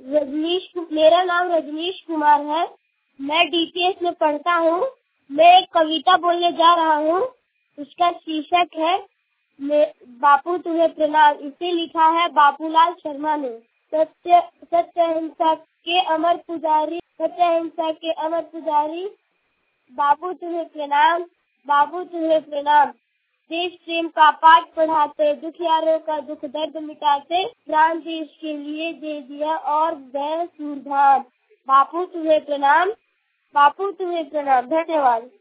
मेरा नाम रजनीश कुमार है। मैं डीपीएस में पढ़ता हूँ। मैं एक कविता बोलने जा रहा हूँ। उसका शीर्षक है बापू तुम्हें प्रणाम। इसे लिखा है बाबूलाल शर्मा ने। सत्य अहिंसा के अमर पुजारी, सत्य अहिंसा के अमर पुजारी, बापू तुम्हें प्रणाम, बापू तुम्हें प्रणाम। देश प्रेम का पाठ पढ़ाते, दुखियारों का दुख दर्द मिटाते, प्राण देश के लिए दे दिया और गए सूरधाम। बापू तुम्हें प्रणाम, बापू तुम्हें प्रणाम। धन्यवाद।